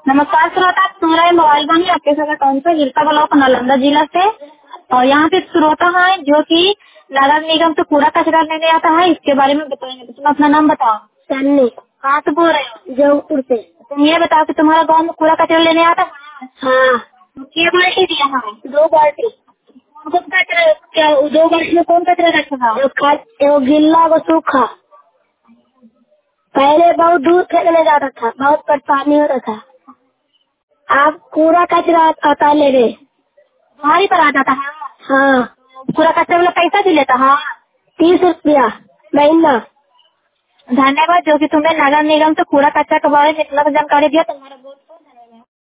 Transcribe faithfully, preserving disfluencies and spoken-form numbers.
नमस्कार श्रोता, आप सुन रहे हैं मोबाइल वाणी आपके साथ अकाउंट से गिरता ब्लॉक नालंदा जिला से। और यहाँ पे श्रोता है जो कि नगर निगम से कूड़ा कचरा लेने आता है, इसके बारे में बताएंगे। तो तुम अपना नाम बताओ। सन्नी। कहाँ से बोल रहे हो? जौनपुर से। तुम ये बताओ कि तुम्हारा गांव में कूड़ा कचरा लेने आता है? हाँ। क्या बाल्टी दिया है? दो बाल्टी। कौन कौन कचरा, क्या दो बाल्टी में कौन कचरा रखा था? एगो खा- एगो गिल्ला को सूखा। पहले बहुत दूर फेंकने जाता था, बहुत परेशानी होता था। आप कूड़ा कचरा आता ले रहे। तुम्हारी पर आ जाता है? हाँ। कूड़ा कचरा वाला पैसा भी लेता है? तीस रुपया महीना। धन्यवाद जो कि तुमने नगर निगम से कूड़ा कचरा के बारे में इतना जानकारी दिया। तुम्हारा बहुत